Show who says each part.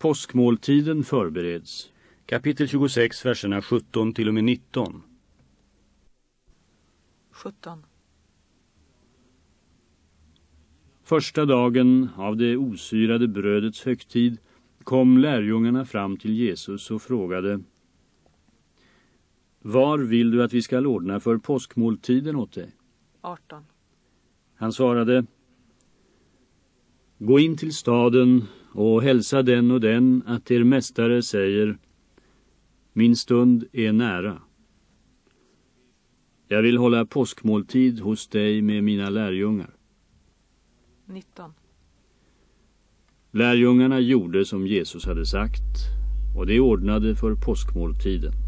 Speaker 1: Påskmåltiden förbereds. Kapitel 26, verserna 17 till och med 19.
Speaker 2: 17.
Speaker 1: Första dagen av det osyrade brödets högtid kom lärjungarna fram till Jesus och frågade: Var vill du att vi ska ordna för påskmåltiden åt dig?
Speaker 2: 18.
Speaker 1: Han svarade: Gå in till staden och hälsa den och den att er mästare säger: Min stund är nära. Jag vill hålla påskmåltid hos dig med mina lärjungar.
Speaker 2: 19.
Speaker 1: Lärjungarna gjorde som Jesus hade sagt, och det ordnade för påskmåltiden.